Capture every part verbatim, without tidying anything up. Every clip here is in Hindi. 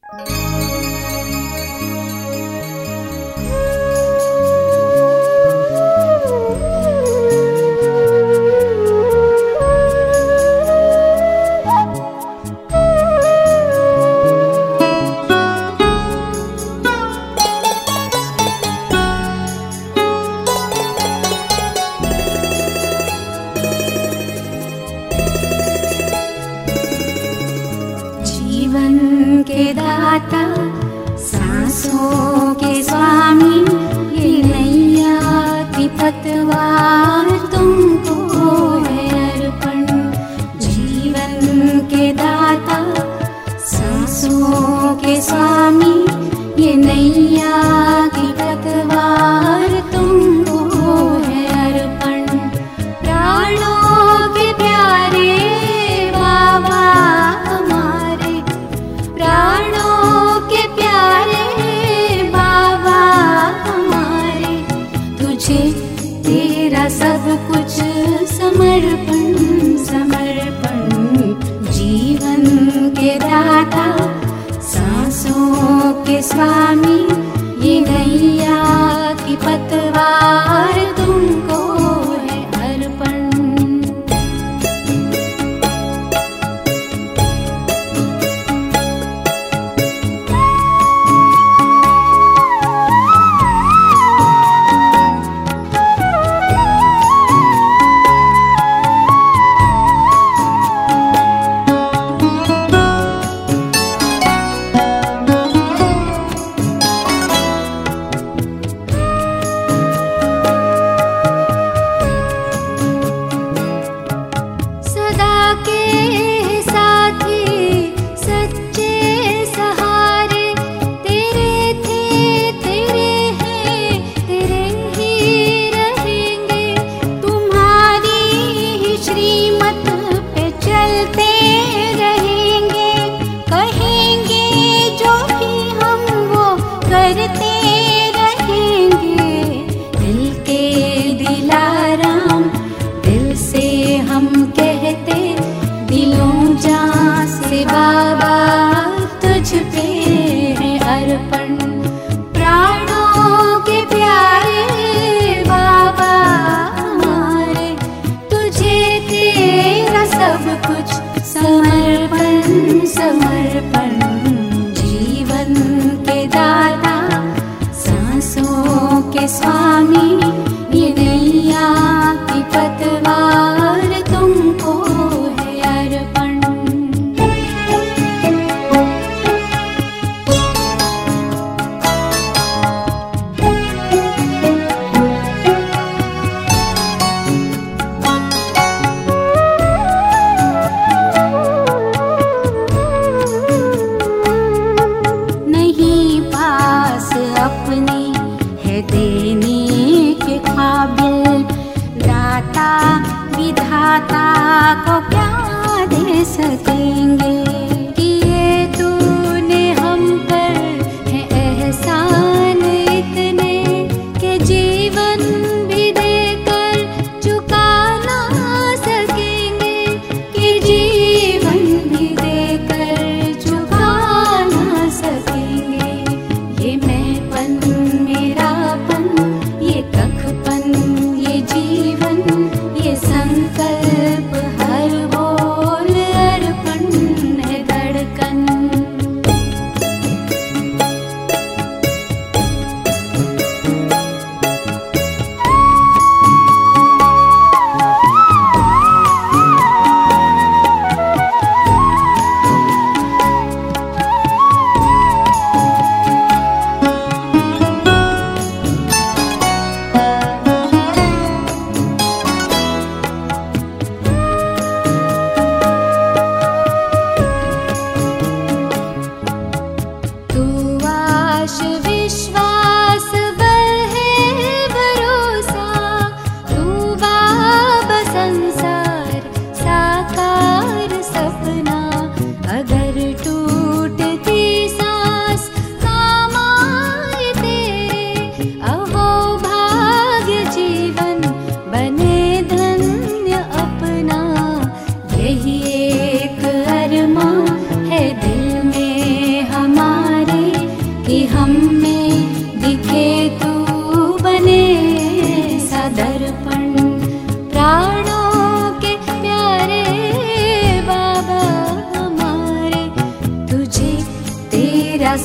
जीवन के दाता, सांसों के स्वामी, ये नैया की पतवार तुमको है अर्पण। जीवन के दाता, सांसों के स्वामी, ये नैया की पतवार तुमको है अर्पण। प्राणों के प्यारे बाबा हमारे, प्राणों के प्यारे बाबा हमारे, तुझे तेरा सब कुछ समर्पण समर्पण। जीवन के दाता, सांसों के स्वामी, ये नैया की पतवार तुमको है अर्पण।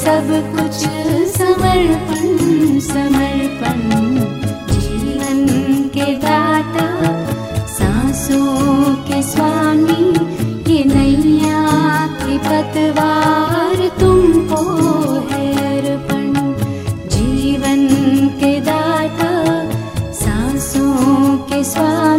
सब कुछ समर्पण समर्पण। जीवन के दाता सांसों के स्वामी, ये नैया की पतवार तुमको है अर्पण। जीवन के दाता सांसों के स्वामी,